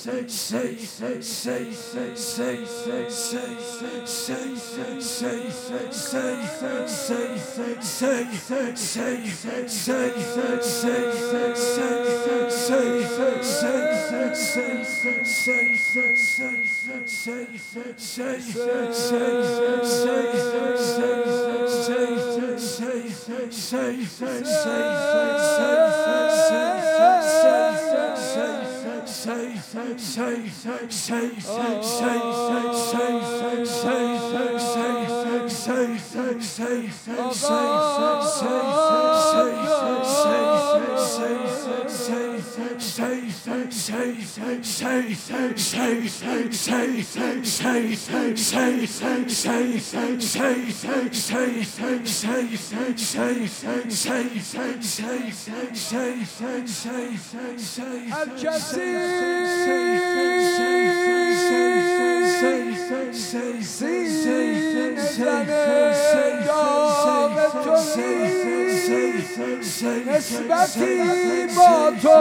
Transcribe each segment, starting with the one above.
نسبتی با تو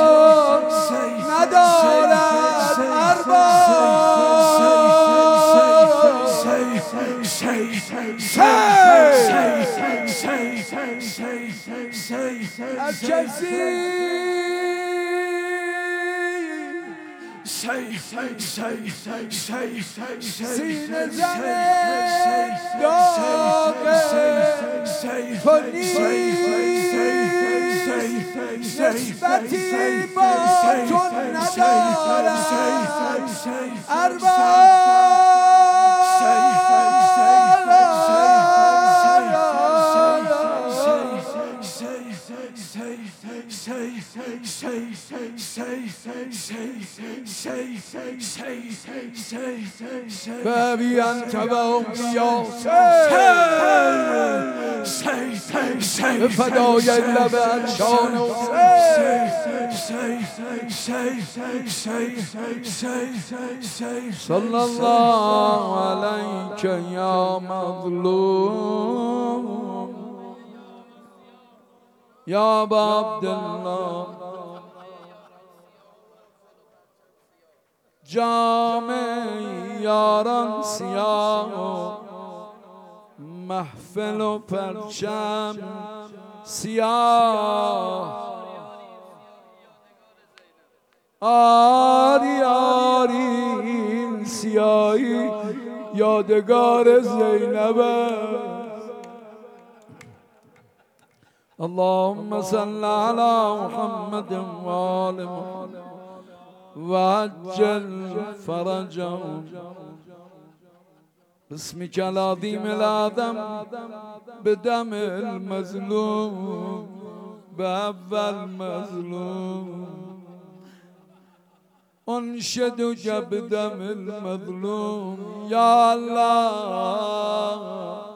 ندارد سینه زنه داغ تو نیست نسبتی با تو ندارد Baby أنت وأمي فدای لب انشان صلی الله علیک یا مظلوم یا ابا عبدالله جام یاران سیاه محفل و پرچم سیاه آری آری این سیاهی یادگار زینب اللهم صل على محمد و آل محمد وعجل فرجهم باسمك العظيم الأعظم بدم المظلوم بأول مظلوم أنشدك بدم المظلوم يا الله